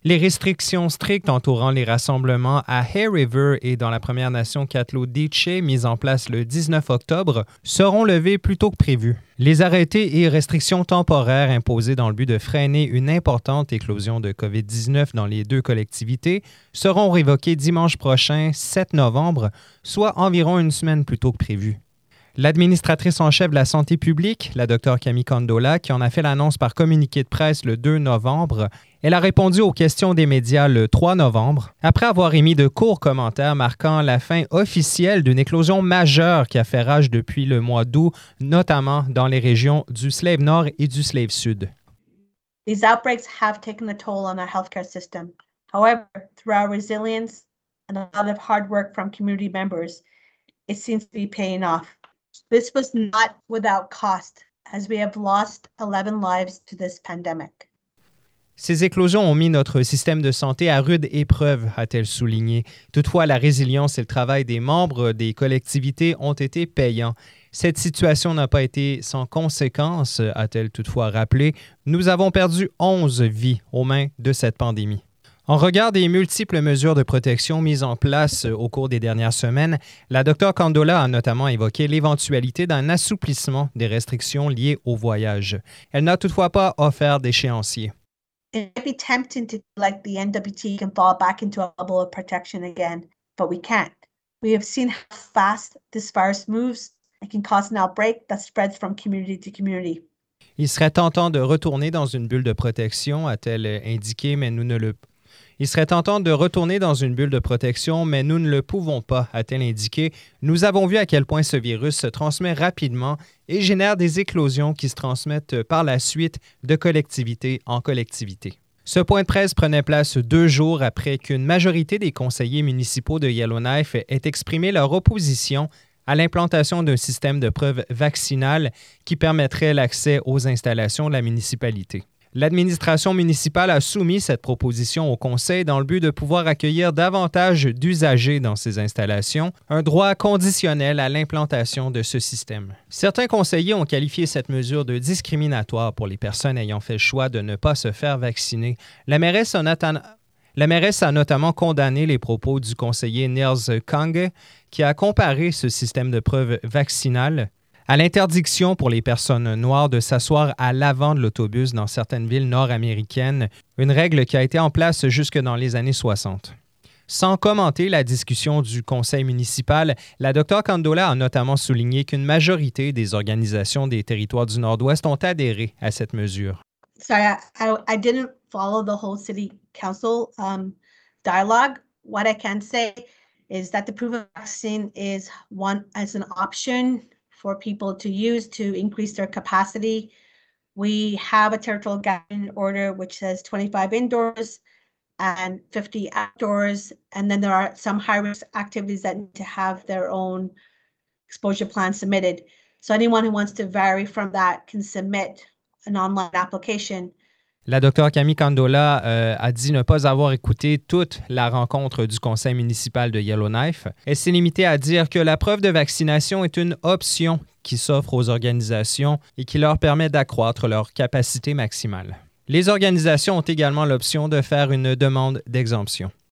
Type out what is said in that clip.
Les restrictions strictes entourant les rassemblements à Hay River et dans la Première Nation Catlo-Diche, mises en place le 19 octobre, seront levées plus tôt que prévu. Les arrêtés et restrictions temporaires imposés dans le but de freiner une importante éclosion de COVID-19 dans les deux collectivités seront révoqués dimanche prochain, 7 novembre, soit environ une semaine plus tôt que prévu. L'administratrice en chef de la santé publique, la Dr Camille Condola, qui en a fait l'annonce par communiqué de presse le 2 novembre, elle a répondu aux questions des médias le 3 novembre, après avoir émis de courts commentaires marquant la fin officielle d'une éclosion majeure qui a fait rage depuis le mois d'août, notamment dans les régions du Slave Nord et du Slave Sud. These outbreaks have taken a toll on our healthcare system. However, through our resilience and a lot of hard work from community members, it seems to be paying off. This was not without cost, as we have lost 11 lives to this pandemic. Ces éclosions ont mis notre système de santé à rude épreuve, a-t-elle souligné. Toutefois, la résilience et le travail des membres des collectivités ont été payants. Cette situation n'a pas été sans conséquences, a-t-elle toutefois rappelé. Nous avons perdu 11 vies aux mains de cette pandémie. En regard des multiples mesures de protection mises en place au cours des dernières semaines, la Dr Condola a notamment évoqué l'éventualité d'un assouplissement des restrictions liées au voyage. Elle n'a toutefois pas offert d'échéancier. It might be tempting to like the NWT can fall back into a bubble of protection again, but we can't. We have seen how fast this virus moves and can cause an outbreak that spreads from community to community. Il serait tentant de retourner dans une bulle de protection, a-t-elle indiqué, mais nous ne le Il serait tentant de retourner dans une bulle de protection, mais nous ne le pouvons pas, a-t-elle indiqué. Nous avons vu à quel point ce virus se transmet rapidement et génère des éclosions qui se transmettent par la suite de collectivité en collectivité. Ce point de presse prenait place 2 jours après qu'une majorité des conseillers municipaux de Yellowknife ait exprimé leur opposition à l'implantation d'un système de preuve vaccinale qui permettrait l'accès aux installations de la municipalité. L'administration municipale a soumis cette proposition au conseil dans le but de pouvoir accueillir davantage d'usagers dans ces installations, un droit conditionnel à l'implantation de ce système. Certains conseillers ont qualifié cette mesure de discriminatoire pour les personnes ayant fait le choix de ne pas se faire vacciner. La mairesse a notamment condamné les propos du conseiller Nils Kange, qui a comparé ce système de preuve vaccinale à l'interdiction pour les personnes noires de s'asseoir à l'avant de l'autobus dans certaines villes nord-américaines, une règle qui a été en place jusque dans les années 60. Sans commenter la discussion du conseil municipal, la Dr Condola a notamment souligné qu'une majorité des organisations des territoires du Nord-Ouest ont adhéré à cette mesure. Sorry, I didn't follow the whole city council dialogue. What I can say is that the proof of vaccine is one as an option for people to use to increase their capacity. We have a territorial guidance order which says 25 indoors and 50 outdoors, and then there are some high-risk activities that need to have their own exposure plan submitted. So anyone who wants to vary from that can submit an online application. La Dr Camille Condola a dit ne pas avoir écouté toute la rencontre du conseil municipal de Yellowknife. Elle s'est limitée à dire que la preuve de vaccination est une option qui s'offre aux organisations et qui leur permet d'accroître leur capacité maximale. Les organisations ont également l'option de faire une demande d'exemption.